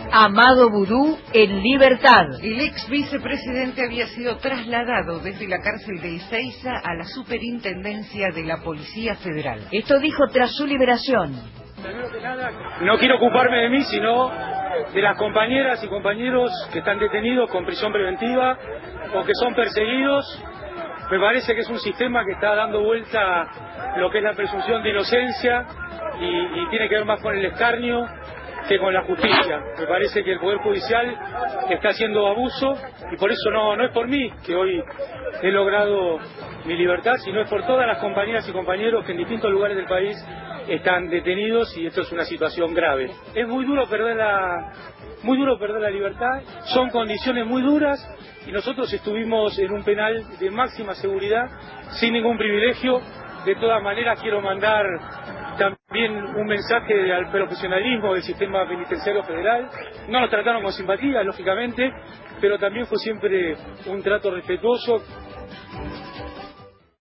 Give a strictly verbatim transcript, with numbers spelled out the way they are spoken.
Amado Vudú en libertad. El ex vicepresidente había sido trasladado desde la cárcel de Ezeiza a la superintendencia de la Policía Federal. Esto dijo tras su liberación. Primero que nada, no quiero ocuparme de mí, sino de las compañeras y compañeros que están detenidos con prisión preventiva o que son perseguidos. Me parece que es un sistema que está dando vuelta lo que es la presunción de inocencia y, y tiene que ver más con el escarnio que con la justicia. Me parece que el Poder Judicial está haciendo abuso y por eso no, no es por mí que hoy he logrado mi libertad, sino es por todas las compañeras y compañeros que en distintos lugares del país están detenidos y esto es una situación grave. Es muy duro perder la, muy duro perder la libertad, son condiciones muy duras y nosotros estuvimos en un penal de máxima seguridad, sin ningún privilegio. De todas maneras quiero mandar también un mensaje al profesionalismo del sistema penitenciario federal. No nos trataron con simpatía, lógicamente, pero también fue siempre un trato respetuoso.